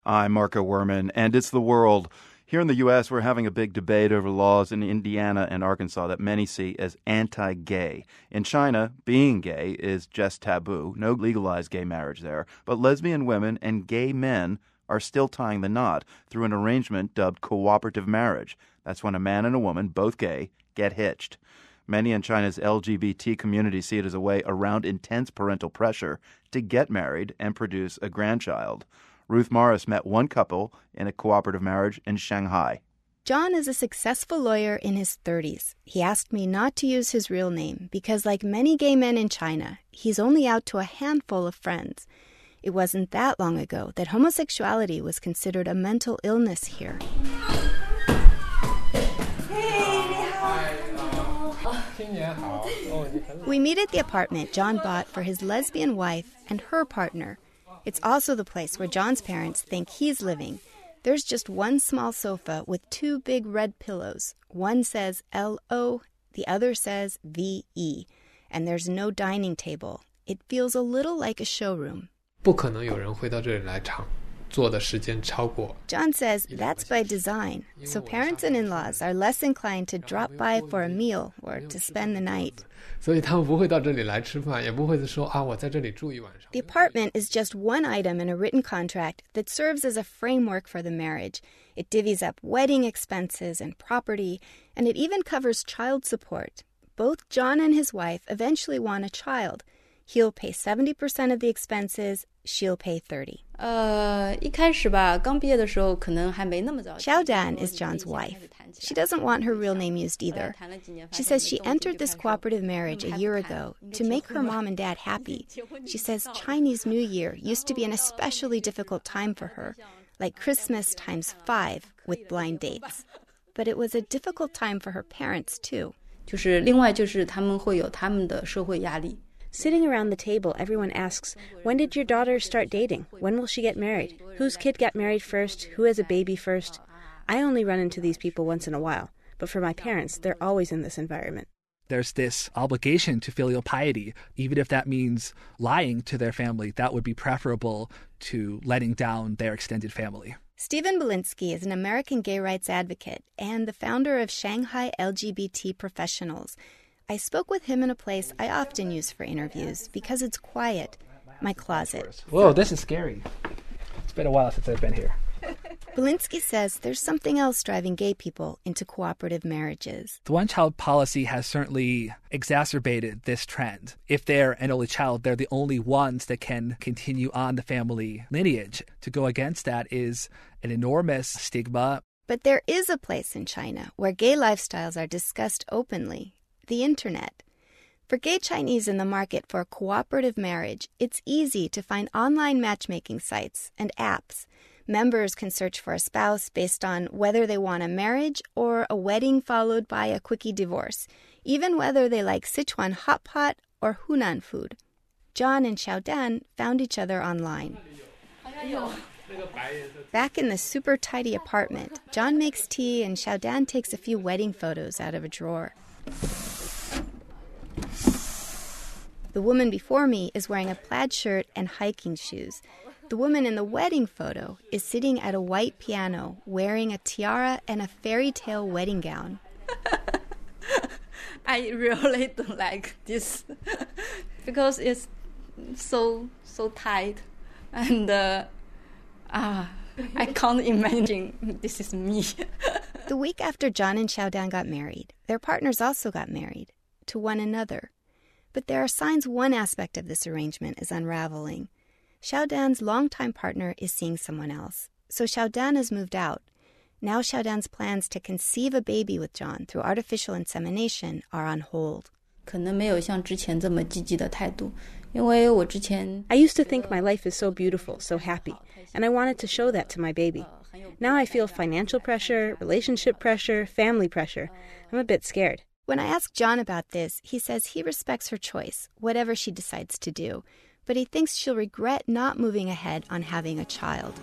I'm Marco Werman, and it's The World. Here in the U.S., we're having a big debate over laws in Indiana and Arkansas that many see as anti-gay. In China, being gay is just taboo. No legalized gay marriage there. But lesbian women and gay men are still tying the knot through an arrangement dubbed cooperative marriage. That's when a man and a woman, both gay, get hitched. Many in China's LGBT community see it as a way around intense parental pressure to get married and produce a grandchild. Ruth Morris met one couple in a cooperative marriage in Shanghai. John is a successful lawyer in his 30s. He asked me not to use his real name because, like many gay men in China, he's only out to a handful of friends. It wasn't that long ago that homosexuality was considered a mental illness here. We meet at the apartment John bought for his lesbian wife and her partner. It's also the place where John's parents think he's living. There's just one small sofa with two big red pillows. One says L-O, the other says V-E. And there's no dining table. It feels a little like a showroom. 不可能有人会到这里来坐的时间超过 John says that's by design, so parents and in-laws are less inclined to drop by for a meal or to spend the night. 所以他们不会到这里来吃饭，也不会说我在这里住一晚上。 The apartment is just one item in a written contract that serves as a framework for the marriage. It divvies up wedding expenses and property, and it even covers child support. Both John and his wife eventually want a child. He'll pay 70% of the expenses, she'll pay 30%. 一开始吧，刚毕业的时候可能还没那么早。 Xiao Dan is John's wife. She doesn't want her real name used either. She says she entered this cooperative marriage a year ago to make her mom and dad happy. She says Chinese New Year used to be an especially difficult time for her, like Christmas times 5 with blind dates. But it was a difficult time for her parents too. 就是另外就是他们会有他们的社会压力。 Sitting around the table, everyone asks, when did your daughter start dating? When will she get married? Whose kid got married first? Who has a baby first? I only run into these people once in a while, but for my parents, they're always in this environment. There's this obligation to filial piety, even if that means lying to their family. That would be preferable to letting down their extended family. Stephen Belinsky is an American gay rights advocate and the founder of Shanghai LGBT Professionals. I spoke with him in a place I often use for interviews because it's quiet, my closet. Whoa, this is scary. It's been a while since I've been here. Belinsky says there's something else driving gay people into cooperative marriages. The one-child policy has certainly exacerbated this trend. If they're an only child, they're the only ones that can continue on the family lineage. To go against that is an enormous stigma. But there is a place in China where gay lifestyles are discussed openly. The internet. For gay Chinese in the market for cooperative marriage, it's easy to find online matchmaking sites and apps. Members can search for a spouse based on whether they want a marriage or a wedding followed by a quickie divorce, even whether they like Sichuan hot pot or Hunan food. John and Xiao Dan found each other online. Back in the super tidy apartment, John makes tea and Xiao Dan takes a few wedding photos out of a drawer. The woman before me is wearing a plaid shirt and hiking shoes. The woman in the wedding photo is sitting at a white piano wearing a tiara and a fairy tale wedding gown. I really don't like this because it's so tight and I can't imagine this is me. The week after John and Xiao Dan got married, their partners also got married to one another. But there are signs one aspect of this arrangement is unraveling. Xiao Dan's longtime partner is seeing someone else, so Xiao Dan has moved out. Now Xiao Dan's plans to conceive a baby with John through artificial insemination are on hold. 可能没有像之前这么积极的态度，因为我之前 I used to think my life is so beautiful, so happy, and I wanted to show that to my baby. Now I feel financial pressure, relationship pressure, family pressure. I'm a bit scared. When I ask John about this, he says he respects her choice, whatever she decides to do, but he thinks she'll regret not moving ahead on having a child.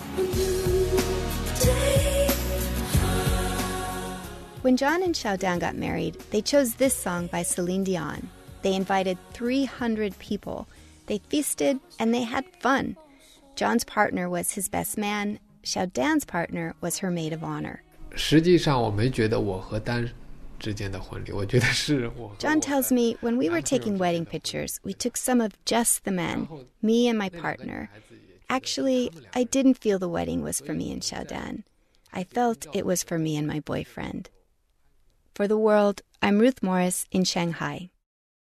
When John and Xiao Dan got married, they chose this song by Celine Dion. They invited 300 people. They feasted and they had fun. John's partner was his best man. Xiaodan's partner was her maid of honor. 实际上我没觉得我和丹之间的婚礼，我觉得是我和 John tells me when we were taking wedding pictures, we took some of just the men, me and my partner. Actually, I didn't feel the wedding was for me and Xiaodan. I felt it was for me and my boyfriend. For The World, I'm Ruth Morris in Shanghai.